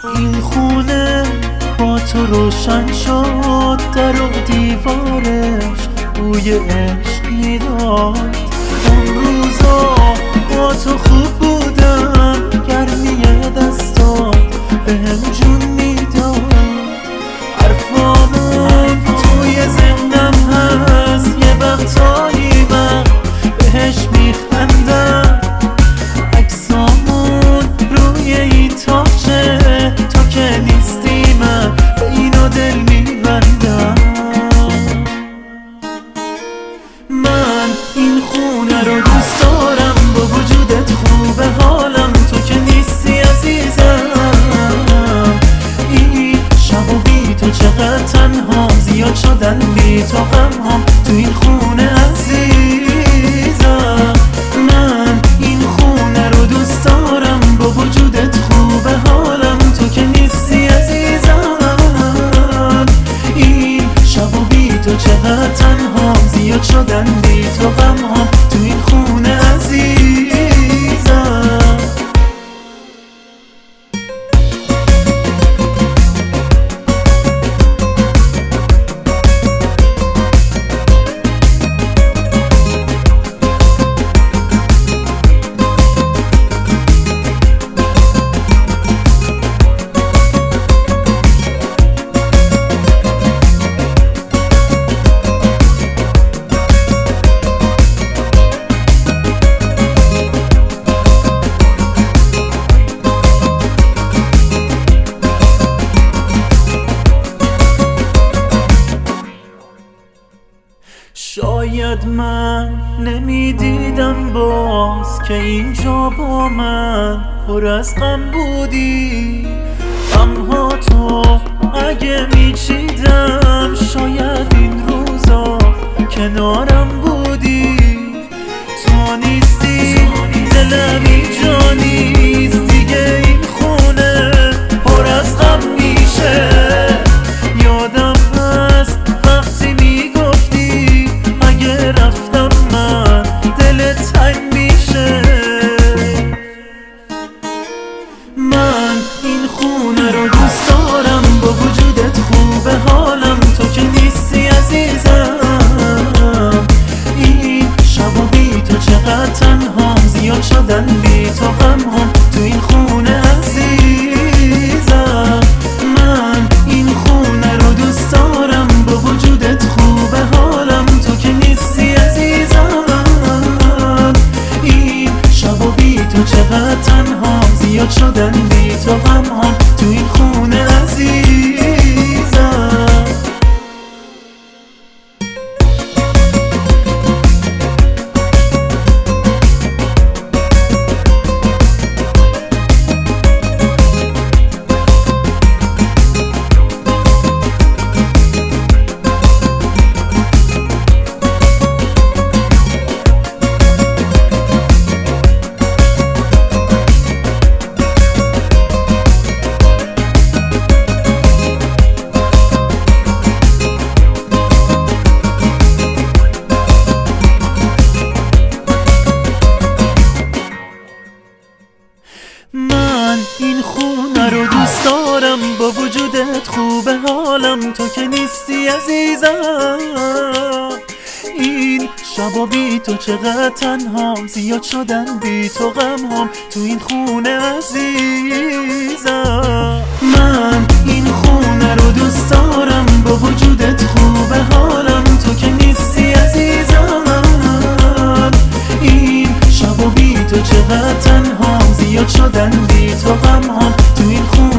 این خونه با تو روشن شد، در و دیوارش بوی عشق میداد. اون روزا با تو خوب بودم، گرمی دستات بهم جون میداد. حرفامون توی ذهنم هست، یه وقتایی من بهش میخندم. عکسامون روی این تاقچه، تو که نیستی من به اینو دل میبندم. من این خونه رو دوست دارم، با وجودت خوبه حالم، تو که نیستی عزیزم. این شب و بی تو چقدر تنها، زیاد شدن بی تو غمهام تو این خونه عزیزم. من این خونه رو دوست دارم، با وجودت خوبه حالم، تو که نیستی عزیزم. این شب و بی تو چقدر تنها، زیاد شدن بی تو غمهام تو این خونه عزیزم. شاید من نمیدیدم باز که اینجا با من پر از غم بودی. غمها تو اگه میچیدم، شاید این روزا کنارم بودی. تو نیستی دلم اینجا نیست دیگه، این خونه پر از غم میشه. یادم هست وقتی میگفتی اگه رفتم من دلت تنگ میشه. من این خونه رو دوست دارم، با وجودت خوبه حالم، تو که نیستی عزیزم. این شب و بی تو چقدر تنها، زیاد شدن بی تو غمهام تو این خونه عزیزم. من این خونه رو دوست دارم، با وجودت خوبه حالم، تو که نیستی عزیزم. این شب و بی تو چقدر تنها، زیاد شدن بی تو غمهام تو این خونه عزیزم. من این خونه رو دوست دارم، با وجودت خوبه حالم، تو که نیستی عزیزم. این شب و بی تو چقدر تنهام، زیاد شدن بی تو غمهام تو این خونه عزیزم. من این خونه رو دوست دارم، با وجودت خوبه حالم، تو که نیستی عزیزم. این شب و بی تو چقدر تنها، زیاد شدن بی تو غمهام تو این خونه